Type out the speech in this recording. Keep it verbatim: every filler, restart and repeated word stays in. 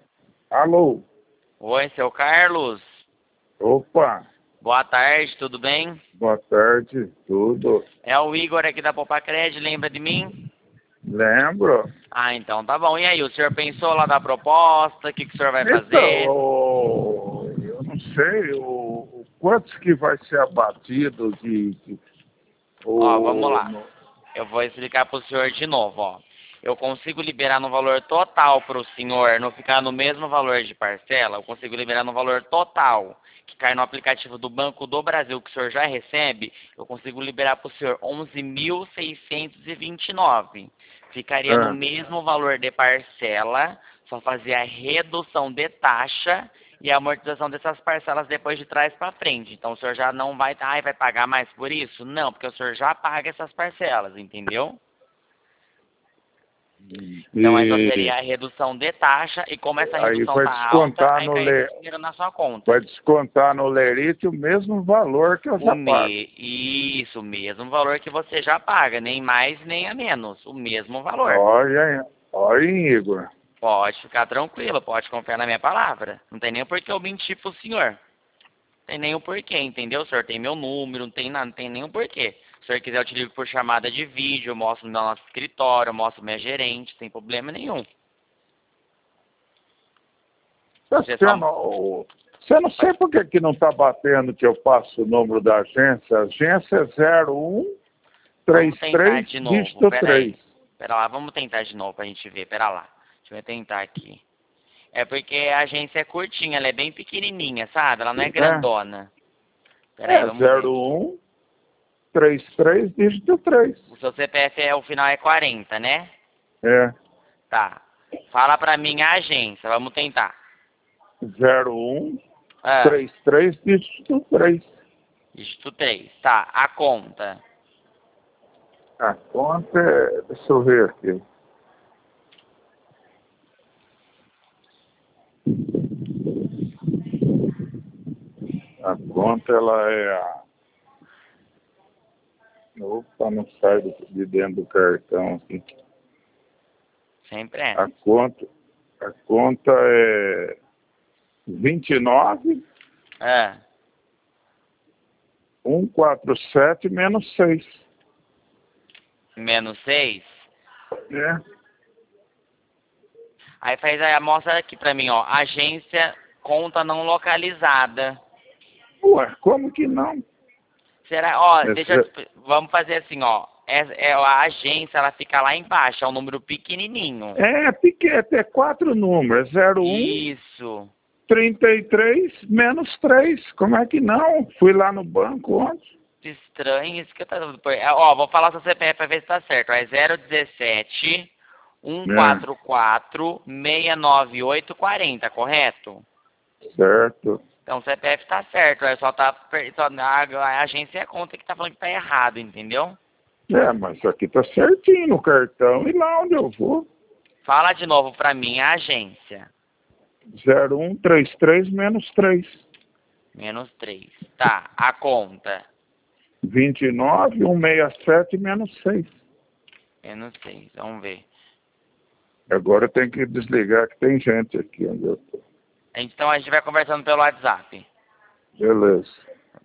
Alô? Oi, seu Carlos. Opa, Boa tarde, tudo bem? boa tarde, tudo? É o Igor aqui da Popacred, lembra de mim? Lembro? Ah, então tá bom. E aí, o senhor pensou lá da proposta? O que, que o senhor vai Então, fazer? o- eu não sei o, o quantos que vai ser abatido de... de Ó, vamos o, lá. no- Eu vou explicar pro senhor de novo, ó. Eu consigo liberar no valor total pro senhor, não ficar no mesmo valor de parcela, eu consigo liberar no valor total, que cai no aplicativo do Banco do Brasil, que o senhor já recebe, eu consigo liberar pro senhor onze mil seiscentos e vinte e nove. Ficaria no ah, mesmo valor de parcela, só fazia a redução de taxa e a amortização dessas parcelas depois de trás para frente. Então o senhor já não vai, ai, vai pagar mais por isso? Não, porque o senhor já paga essas parcelas, entendeu? Então aí só e seria a redução de taxa e como essa aí redução vai tá alta, descontar aí no cai le, esse dinheiro na sua conta. vai descontar no Lerite o mesmo valor que eu O já pago. me... Isso, o mesmo valor que você já paga, nem mais nem a menos, o mesmo valor. Olha, olha, Igor. Pode ficar tranquilo, pode confiar na minha palavra. Não tem nem por que eu mentir pro senhor. Não tem nenhum porquê, entendeu? O senhor tem meu número, não tem nada, não tem nenhum porquê. Se o senhor quiser, eu te ligo por chamada de vídeo, eu mostro no nosso escritório, eu mostro minha gerente, sem problema nenhum. Tá Você só... sendo, o- você não sei por que, que não está batendo que eu passo o número da agência. A agência é zero um três Vamos tentar três de novo, dígito pera aí. três. Pera lá, vamos tentar de novo pra gente ver, pera lá. Deixa eu tentar aqui. É porque a agência é curtinha, ela é bem pequenininha, sabe? Ela não é É, grandona. Pera aí, é vamos ver zero aqui. um três três dígito três. O seu C P F é, o final é quarenta, né? É, Tá. Fala pra mim a agência, vamos tentar. zero um Ah, três três dígito três. dígito três. Tá, a conta. A conta é, deixa eu ver aqui. A conta ela é a... Opa, não sai do- de dentro do cartão aqui. Sempre é. A conta, a conta é vinte e nove Ah, um quatro sete menos seis. menos seis. É. Aí faz aí, mostra aqui pra mim, ó. Agência, conta não localizada. Ué, como que não? Será? Ó, deixa eu Esse- te- vamos fazer assim, ó. É, é a agência, ela fica lá embaixo, é um número pequenininho. É pequeno, é quatro números. zero um Isso. trinta e três menos três. Como é que não? Fui lá no banco ontem. Estranho isso que eu tô... é, Ó, vou falar seu C P F pra ver se tá certo. É zero um sete, um É, quatro quatro, seis nove oito quatro zero, correto? certo. Então o C P F tá certo, é só tá... per- Só, a, a agência é a conta que tá falando que tá errado, entendeu? É, mas isso aqui tá certinho no cartão. E lá onde eu vou? Fala de novo pra mim, a agência. zero um trinta e três menos três. Menos três. Tá, a conta. vinte e nove, cento e sessenta e sete menos seis. Menos seis, vamos ver. Agora eu tenho que desligar que tem gente aqui onde eu tô. Então a gente vai conversando pelo WhatsApp. Beleza.